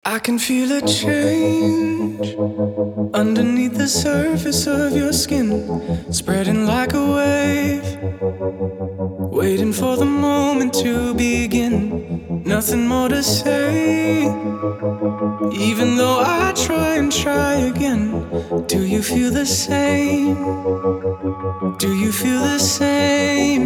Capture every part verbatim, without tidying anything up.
I can feel a change underneath the surface of your skin, spreading like a wave, waiting for the moment to begin. Nothing more to say, even though I try and try again. Do you feel the same? Do you feel the same?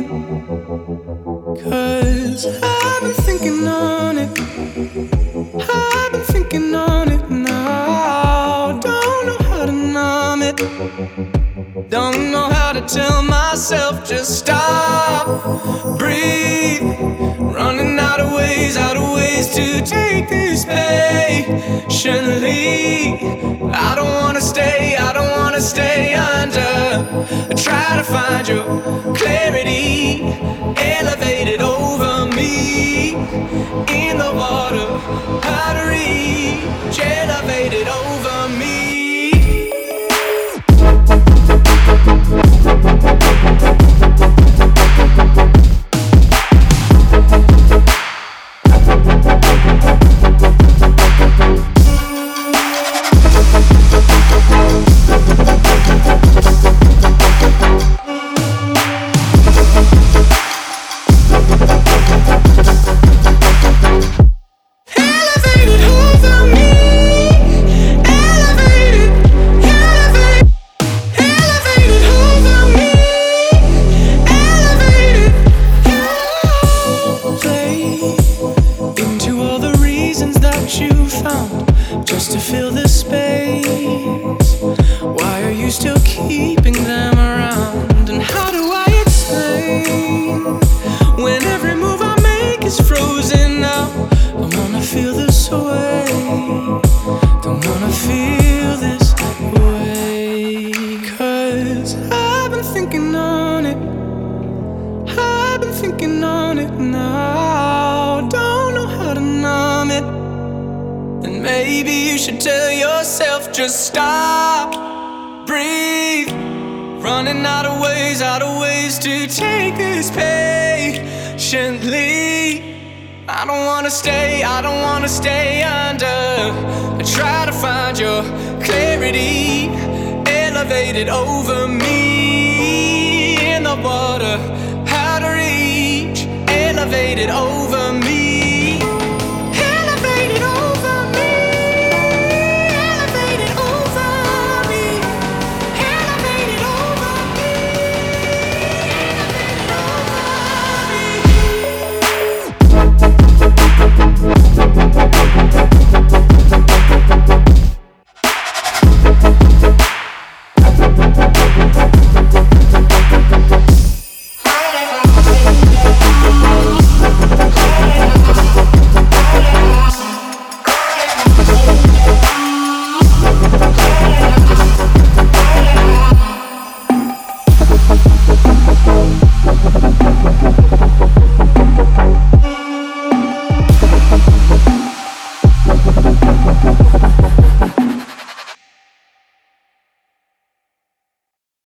'Cause I've been thinking on it, I've been thinking on it now. Don't know how to numb it, don't know how to tell myself just stop, breathe. Running out of ways, out of ways to take this patiently. I don't wanna stay, I don't wanna stay under. I try to find your clarity, elevated over me. In the water, out of reach, elevated over me. Just to fill this space, why are you still keeping them around? And how do I explain when every move I make is frozen now? I wanna feel this way, don't wanna feel this way. 'Cause I've been thinking on it, I've been thinking on it now. Don't know how to numb it. And maybe you should tell yourself just stop, breathe. Running out of ways, out of ways to take this patiently. I don't wanna stay, I don't wanna stay under. I try to find your clarity, elevated over me. In the water, out of reach, elevated over me.